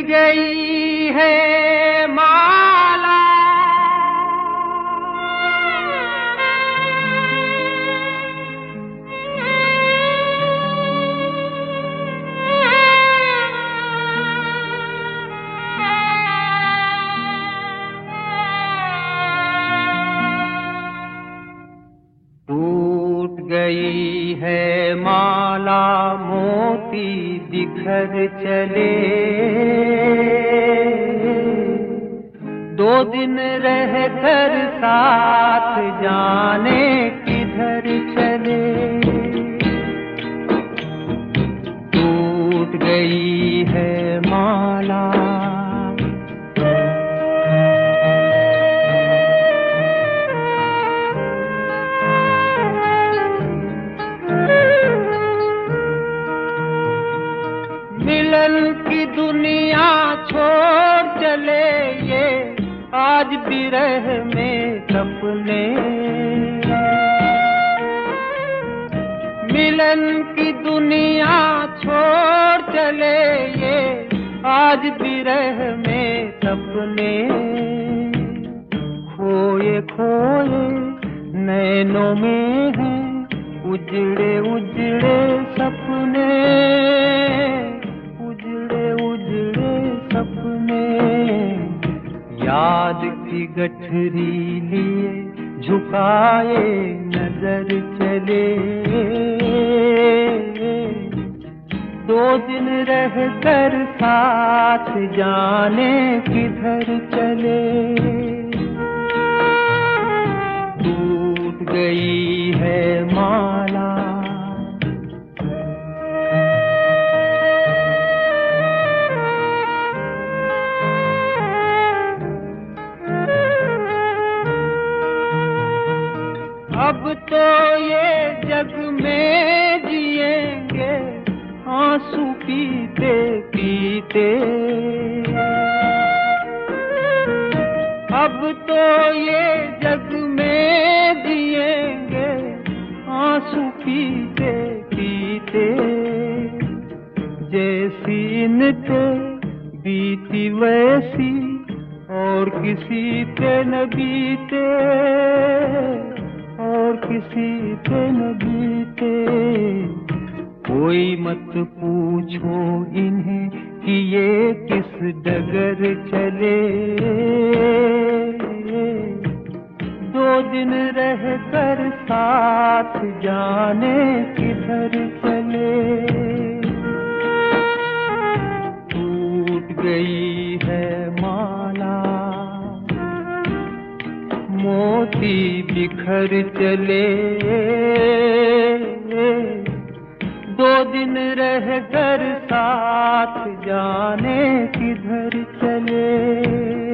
गई है माला, टूट गई है माला, मोती बिखर चले। 2 दिन रह कर साथ जाने किधर चले। टूट गई है माला, मिलन की दुनिया छोड़ चले ये आज बिरह में सपने। मिलन की दुनिया छोड़ चले ये आज बिरह में सपने। खोए खोए नैनों में हैं उजड़े उजड़े सपने, सपने। याद की गठरी लिए झुकाए नजर चले। 2 दिन रह कर साथ जाने किधर चले। टूट गई है माला, अब तो ये जग में जिएंगे आंसू पीते पीते। अब तो ये जग में जिएंगे आंसू पीते पीते। जैसी इनके बीती वैसी और किसी पे न बीते, और किसी पे न बीते। कोई मत पूछो इन्हें कि ये किस डगर चले। 2 दिन रह कर साथ जाने किधर चले। टूट गई है माला, मोती बिखर चले। 2 दिन रह कर साथ जाने किधर चले।